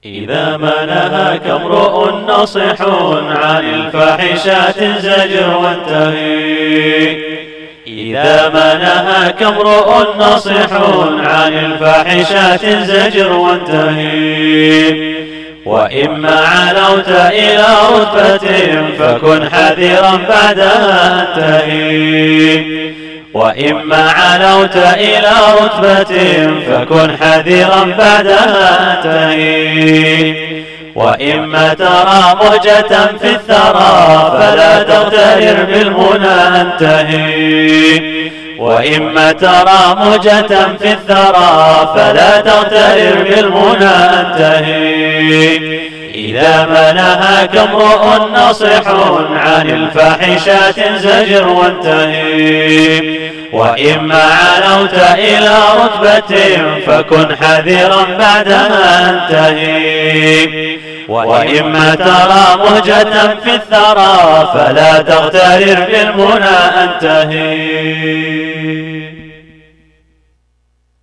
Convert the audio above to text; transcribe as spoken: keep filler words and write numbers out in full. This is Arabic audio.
إذا ما نهاك امرؤ نصح عن الفاحشات زجر وانتهي. إذا ما نهاك امرؤ نصح عن الفاحشات زجر وانتهي. وإما علوت إلى رتبة فكن حذرا بعدها انتهي. وإما علوت إلى رتبة فكن حذرا بعدها انتهي. وإما ترى موجة في الثرى فلا تغترر بالمنى انتهي. وإما ترى موجة في الثرى فلا تغترر بالمنى انتهي. إذا ما نهاك امرؤ نصح عن الفاحشات زجر وانتهي. وإما علوت إلى رتبة فكن حذرا بعدها انتهي. وإما ترى مهجة في الثرى فلا تغترر بالمنى انتهي.